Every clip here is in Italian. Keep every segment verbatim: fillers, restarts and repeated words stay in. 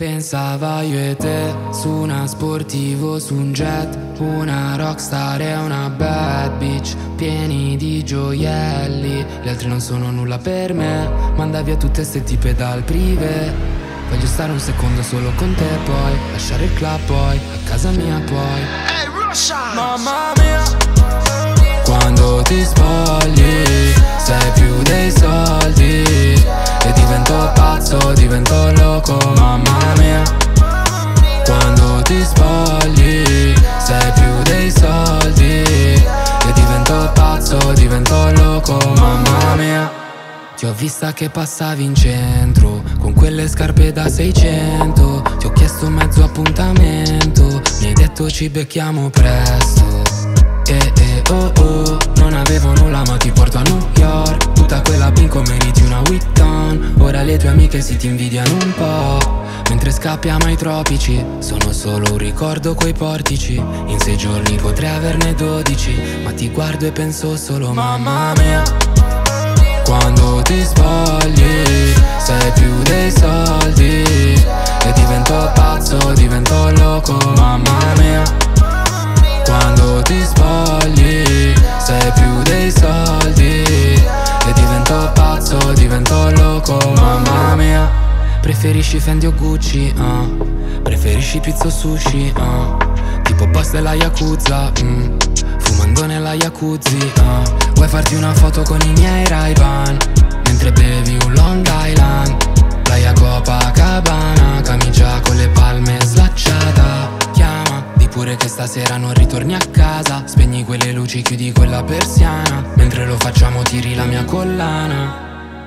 Pensava io e te, su una sportivo, su un jet, una rockstar e una bad bitch, pieni di gioielli. Le altre non sono nulla per me, manda via tutte ste tipe dal privé. Voglio stare un secondo solo con te, poi lasciare il club, poi a casa mia, poi Hey Russia! mamma mia, quando ti spogli sei più dei soldi e divento pazzo, divento loco, mamma mia. Quando ti spogli sei più dei soldi e divento pazzo, divento loco, mamma mia. Ti ho vista che passavi in centro con quelle scarpe da seicento. Ti ho chiesto mezzo appuntamento, mi hai detto ci becchiamo presto. Eh eh oh oh, non avevo nulla ma ti porto a New York. Tutta quella bingo meriti una Witton. Ora le tue amiche si ti invidiano un po'. Mentre scappiamo ai tropici, sono solo un ricordo quei portici. In sei giorni potrei averne dodici, ma ti guardo e penso solo mamma mia. Quando ti spogli sei più dei soldi e divento pazzo, divento loco, mamma mia. Quando ti spogli sei più dei soldi e divento pazzo, divento loco, mamma mia. Preferisci Fendi o Gucci, uh. Preferisci pizza o sushi, uh. Tipo boss della Yakuza, mm. Fumando nella jacuzzi, uh. Vuoi farti una foto con i miei Ray-Ban mentre bevi un Long Island. Playa Copacabana, camicia con le palme slacciata. Chiama, di pure che stasera non ritorni a casa. Spegni quelle luci, chiudi quella persiana. Mentre lo facciamo tiri la mia collana.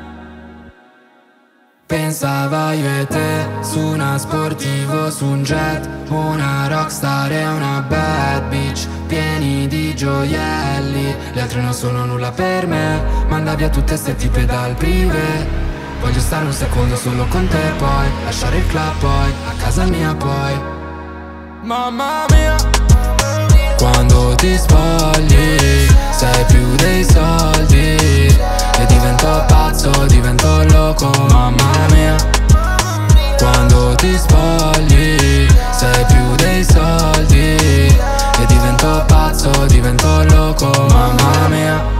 Pensava io e te, su una sportivo, su un jet, una rockstar e una bad bitch, pieni di gioielli. Le altre non sono nulla per me, manda via tutte ste tipe dal privé. Voglio stare un secondo solo con te, poi lasciare il club, poi a casa mia, poi mamma mia. Quando ti spogli sei più dei soldi e divento pazzo, divento loco, mamma mia. Quando ti spogli sei più dei soldi e divento pazzo, divento loco, mamma mia.